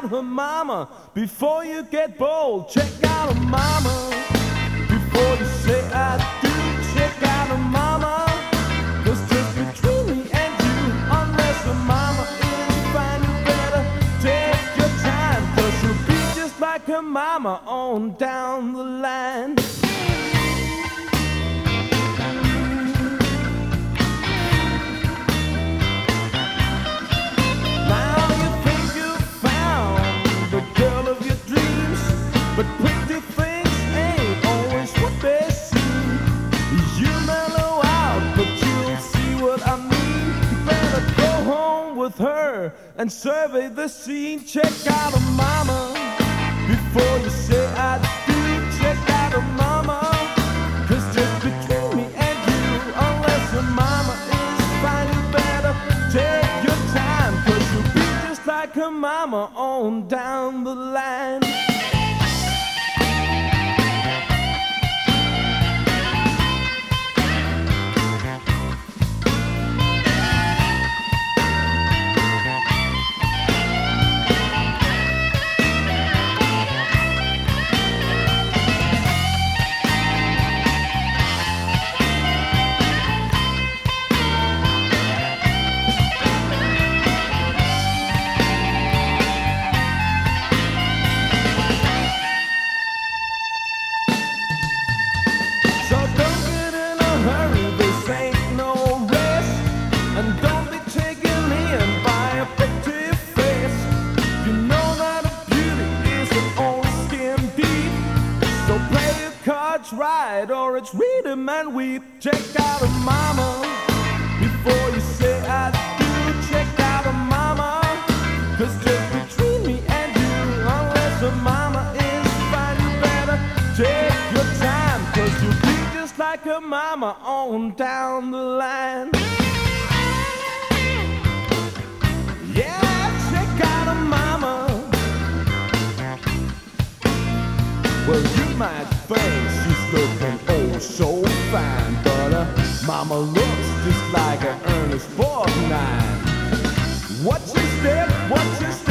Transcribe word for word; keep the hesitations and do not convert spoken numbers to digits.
her mama before you get bold. Check out her mama before you say I do. Check out her mama, 'cause just between me and you, unless her mama is fine, you better take your time, 'cause she'll be just like her mama on down the line. But pretty things ain't always what they seem. You mellow out, but you'll see what I mean. You better go home with her and survey the scene. Check out her mama before you say I do. Check out her mama, 'cause just between me and you, unless her mama is fine, you better take your time, 'cause you'll be just like her mama on down the line. Right, or it's read 'em and weep. Check out her mama before you say I do. Check out her mama, 'cause just between me and you, unless her mama is fine, you better take your time, 'cause you'll be just like her mama on down the line. Yeah, check out her mama. Well, you might think she's looking oh so fine, but her mama looks just like an Ernest Borgnine. Watch your step, watch your step.